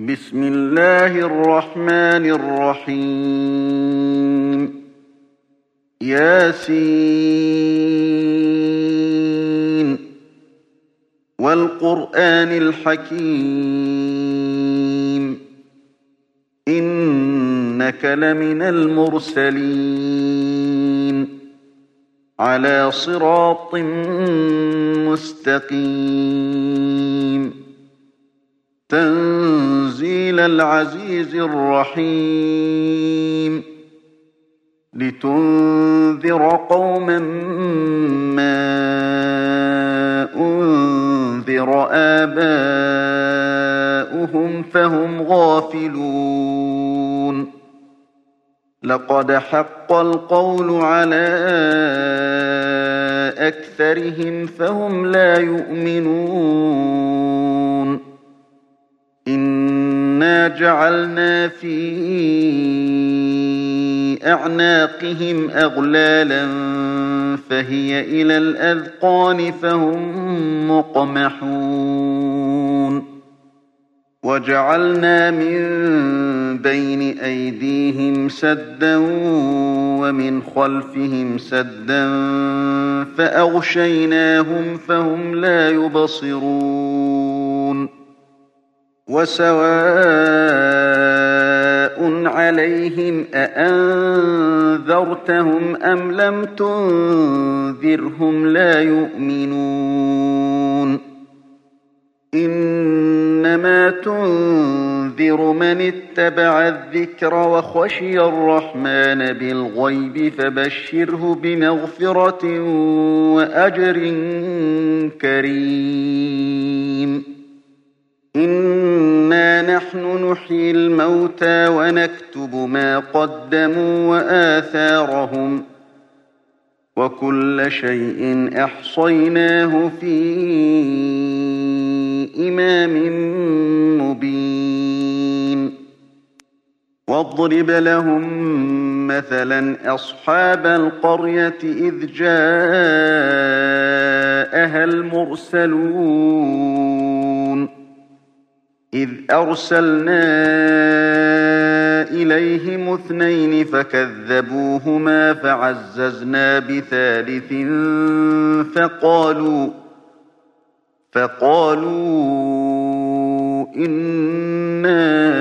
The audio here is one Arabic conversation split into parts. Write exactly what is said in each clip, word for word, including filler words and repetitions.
بسم الله الرحمن الرحيم. ياسين والقرآن الحكيم إنك لمن المرسلين على صراط مستقيم تنزيل العزيز الرحيم لتنذر قوما ما أنذر آباؤهم فهم غافلون لقد حق القول على أكثرهم فهم لا يؤمنون إنا جعلنا في أعناقهم أغلالا فهي إلى الأذقان فهم مقمحون وجعلنا من بين أيديهم سدا ومن خلفهم سدا فأغشيناهم فهم لا يبصرون وسواء عليهم أأنذرتهم أم لم تنذرهم لا يؤمنون إنما تنذر من اتبع الذكر وخشي الرحمن بالغيب فبشره بمغفرة وأجر كريم إنا نحن نحيي الموتى ونكتب ما قدموا وآثارهم وكل شيء أحصيناه في إمام مبين واضرب لهم مثلا أصحاب القرية إذ جاءها المرسلون إذ أرسلنا إليهم اثنين فكذبوهما فعززنا بثالث فقالوا فقالوا إنا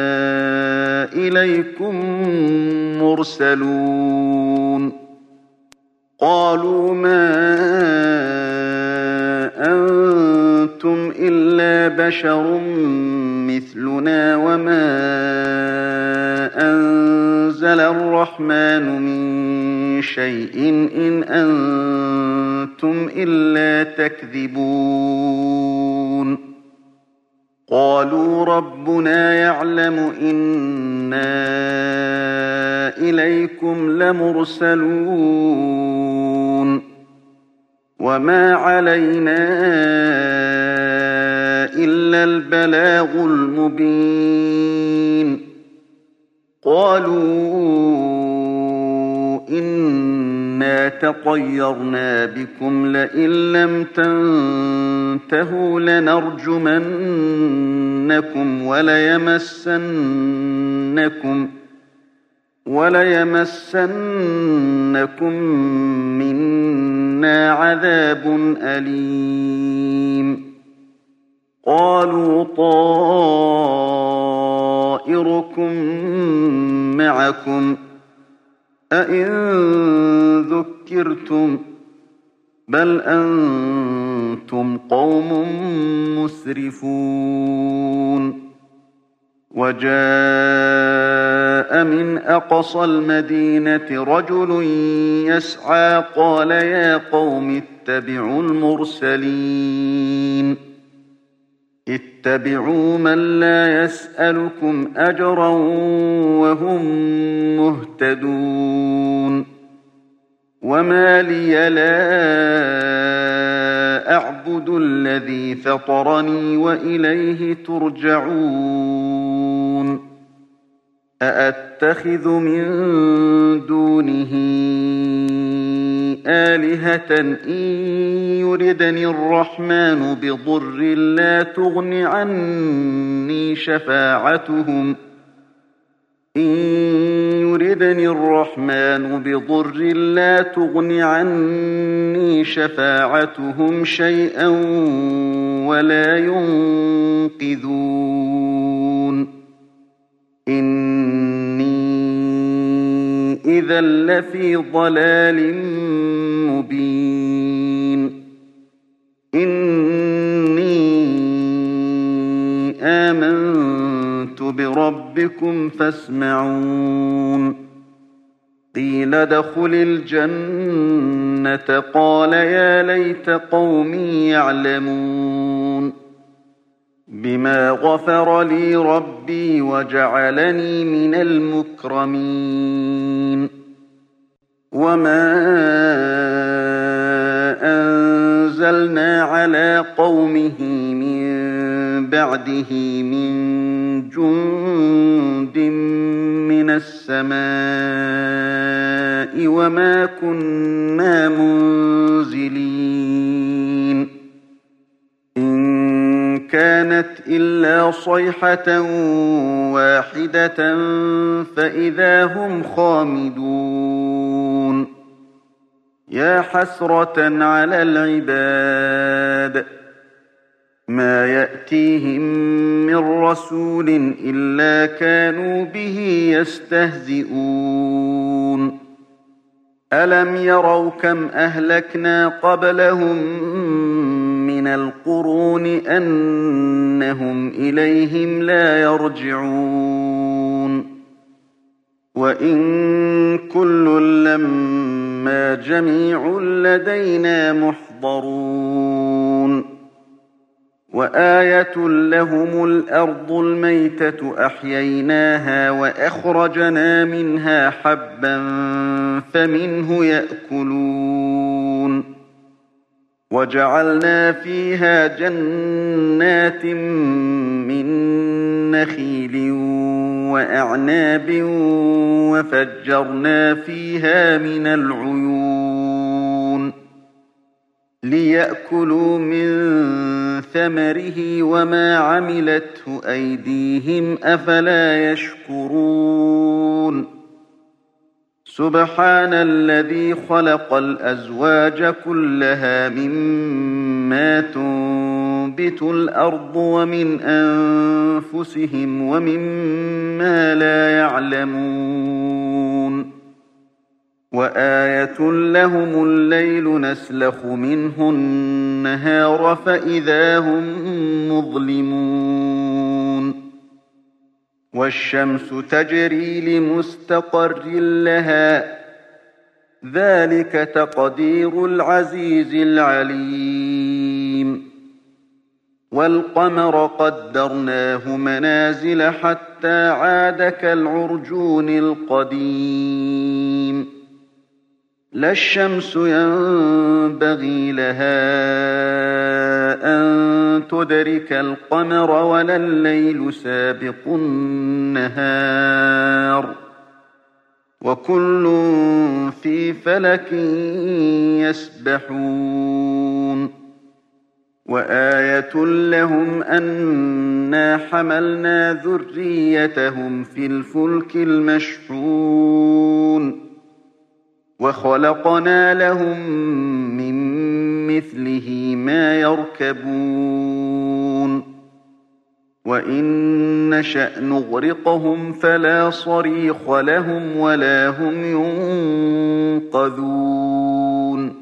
إليكم مرسلون قالوا ما أنتم إلا بشر مثلنا وما أنزل الرحمن من شيء إن أنتم إلا تكذبون قالوا ربنا يعلم إنا إليكم لمرسلون وما علينا إلا البلاغ المبين قالوا إنا تطيرنا بكم لئن لم تنتهوا لنرجمنكم وليمسنكم وليمسنكم منا عذاب أليم قالوا طائركم معكم أئن ذكرتم بل أنتم قوم مسرفون وجاء من أقصى المدينة رجل يسعى قال يا قوم اتبعوا المرسلين اتبعوا من لا يسألكم أجرا وهم مهتدون وما لي لا أعبد الذي فطرني وإليه ترجعون أأتخذ من دونه آلهة إن يردني الرحمن بضر لا تغن عني شفاعتهم إن يردني الرحمن بضر لا تغن عني شفاعتهم شيئا ولا ينقذون إني إذا لفي ضلال مبين إني آمنت بربكم فاسمعون قيل ادخل الجنة قال يا ليت قومي يعلمون بما غفر لي ربي وجعلني من المكرمين وما أنزلنا على قومه من بعده من جند من السماء وما كنا منزلين إن كانت إلا صيحة واحدة فإذا هم خامدون يا حسرة على العباد ما يأتيهم من رسول إلا كانوا به يستهزئون ألم يروا كم أهلكنا قبلهم من القرون أنهم إليهم لا يرجعون وإن كل لما جميع لدينا محضرون وآية لهم الأرض الميتة أحييناها وأخرجنا منها حبا فمنه يأكلون وجعلنا فيها جنات من نخيل وأعناب وفجرنا فيها من العيون ليأكلوا من ثمره وما عملته أيديهم أفلا يشكرون سبحان الذي خلق الأزواج كلها مما تنبت الأرض ومن أنفسهم ومما لا يعلمون وآية لهم الليل نسلخ منه النهار فإذا هم مظلمون والشمس تجري لمستقر لها ذلك تقدير العزيز العليم والقمر قدرناه منازل حتى عاد كالعرجون القديم لا الشمس ينبغي لها أن تدرك القمر ولا الليل سابق النهار وكل في فلك يسبحون وآية لهم أنا حملنا ذريتهم في الفلك المشحون وخلقنا لهم من مثله ما يركبون وإن نشأ نغرقهم فلا صريخ لهم ولا هم ينقذون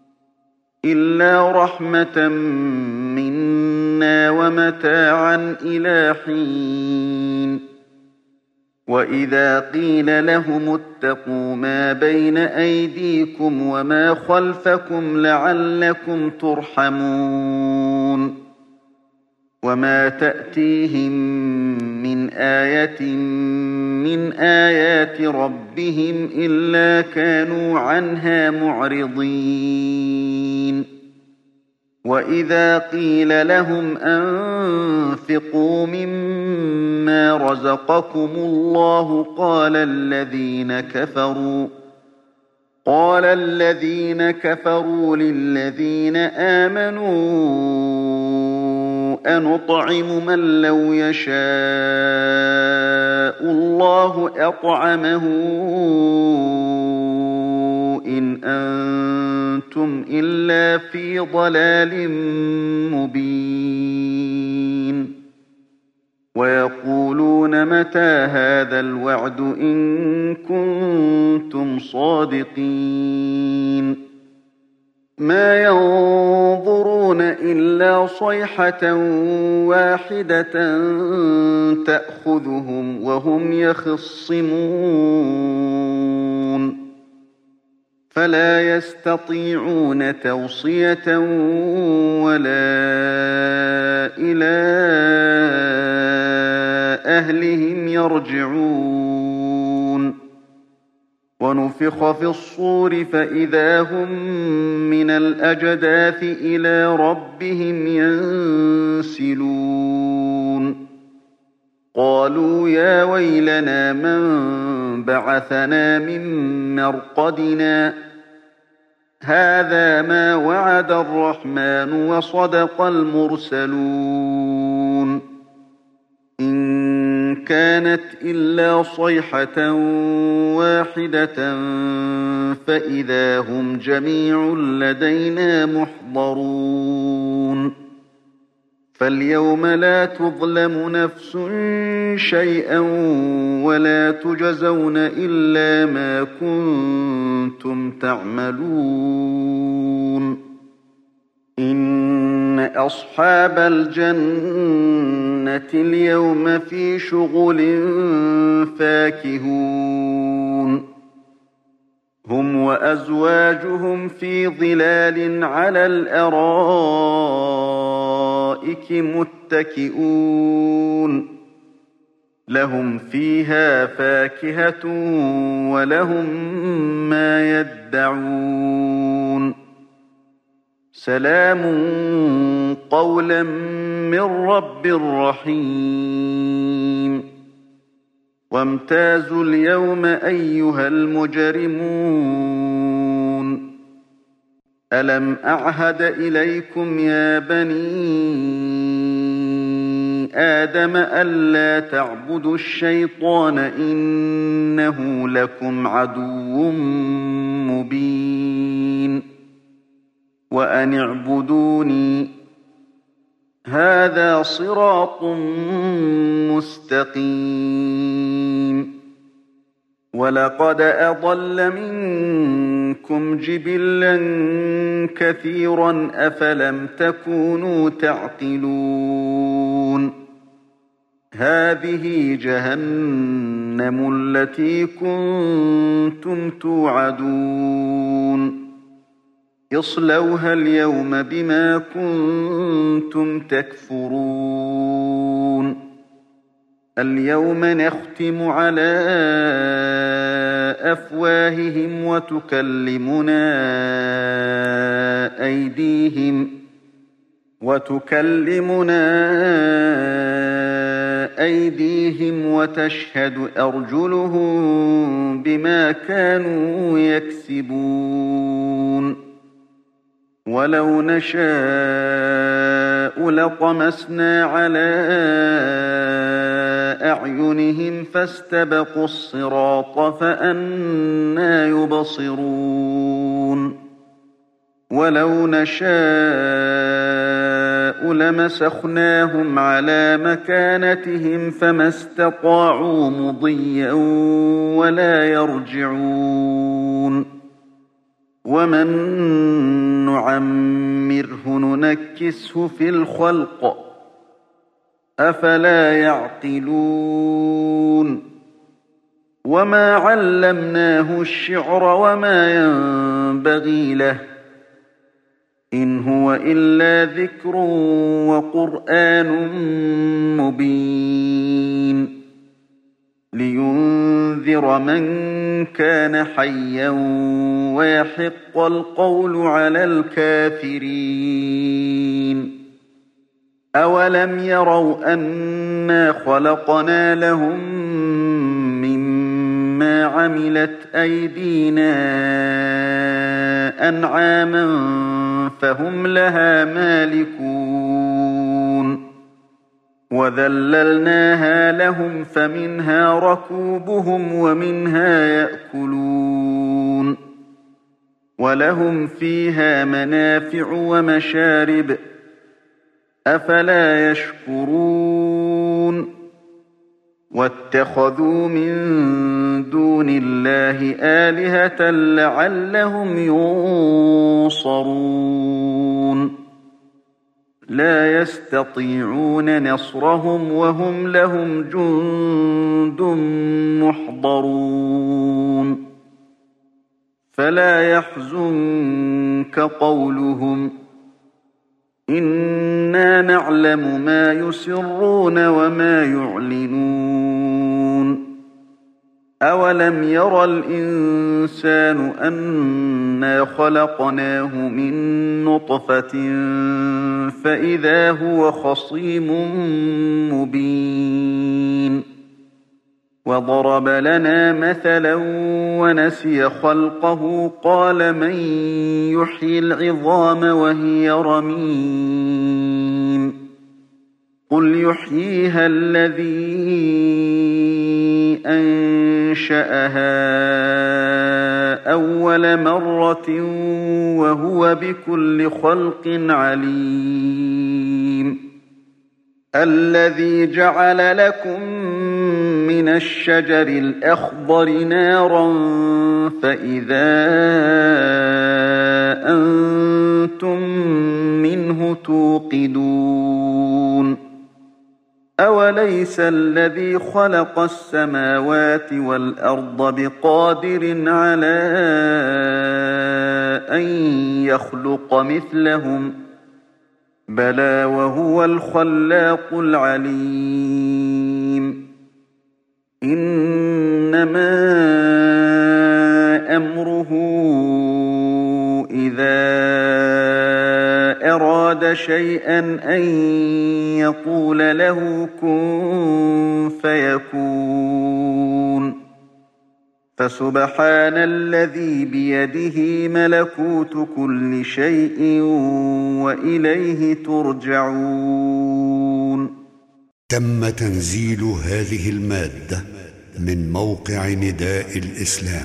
إلا رحمة منا ومتاعا إلى حين وإذا قيل لهم اتقوا ما بين أيديكم وما خلفكم لعلكم ترحمون وما تأتيهم من آية من آيات ربهم إلا كانوا عنها معرضين وإذا قيل لهم أنفقوا مما رزقكم الله قال الذين كفروا قال الذين كفروا للذين آمنوا أنطعم من لو يشاء الله أطعمه إن أنتم إلا في ضلال مبين ويقولون متى هذا الوعد إن كنتم صادقين ما ينظرون إلا صيحة واحدة تأخذهم وهم يخصمون فلا يستطيعون توصية ولا إلى أهلهم يرجعون ونفخ في الصور فإذا هم من الأجداث إلى ربهم ينسلون قالوا يا ويلنا من بعثنا من مرقدنا هذا ما وعد الرحمن وصدق المرسلون إن كانت إلا صيحة واحدة فإذا هم جميع لدينا محضرون فاليوم لا تظلم نفس شيئا ولا تجزون إلا ما كنتم تعملون إن أصحاب الجنة اليوم في شغل فاكهون هم وأزواجهم في ظلال على الأرائك متكئون لهم فيها فاكهة ولهم ما يدعون سلام قولا من رب رحيم وامتازوا اليوم أيها المجرمون ألم أعهد إليكم يا بني آدم ألا تعبدوا الشيطان إنه لكم عدو مبين وأن اعبدوني هذا صراط مستقيم ولقد أضل منكم جبلا كثيرا أفلم تكونوا تعقلون هذه جهنم التي كنتم توعدون اصلوها اليوم بما كنتم تكفرون اليوم نختم على أفواههم وتكلمنا أيديهم وتكلمنا أيديهم وتشهد أرجلهم بما كانوا يكسبون ولو نشاء لطمسنا على أعينهم فاستبقوا الصراط فأنى يبصرون ولو نشاء لمسخناهم على مكانتهم فما استطاعوا مضيا ولا يرجعون ومن نعمره ننكسه في الخلق أفلا يعقلون وما علمناه الشعر وما ينبغي له إن هو إلا ذكر وقرآن مبين لينذر من كان حيا ويحق القول على الكافرين أولم يروا أنا خلقنا لهم ما عملت أيدينا أنعاما فهم لها مالكون وذللناها لهم فمنها ركوبهم ومنها يأكلون ولهم فيها منافع ومشارب أفلا يشكرون واتخذوا من دون الله آلهة لعلهم ينصرون لا يستطيعون نصرهم وهم لهم جند محضرون فلا يحزنك قولهم إنا نعلم ما يسرون وما يعلنون أولم ير الإنسان أنا خلقناه من نطفة فإذا هو خصيم مبين وضرب لنا مثلا ونسي خلقه قال من يحيي العظام وهي رميم قل يحييها الذي أنشأها أول مرة وهو بكل خلق عليم الذي جعل لكم من الشجر الأخضر نارا فإذا أنتم منه توقدون أوليس الذي خلق السماوات والأرض بقادر على أن يخلق مثلهم بلى وهو الخلاق العليم إنما أمره إذا أراد شيئا أن يقول له كن فيكون فسبحان الذي بيده ملكوت كل شيء وإليه ترجعون. تم تنزيل هذه المادة من موقع نداء الإسلام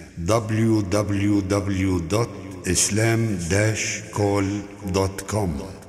دبليو دبليو دبليو دوت إسلام داش كول دوت كوم.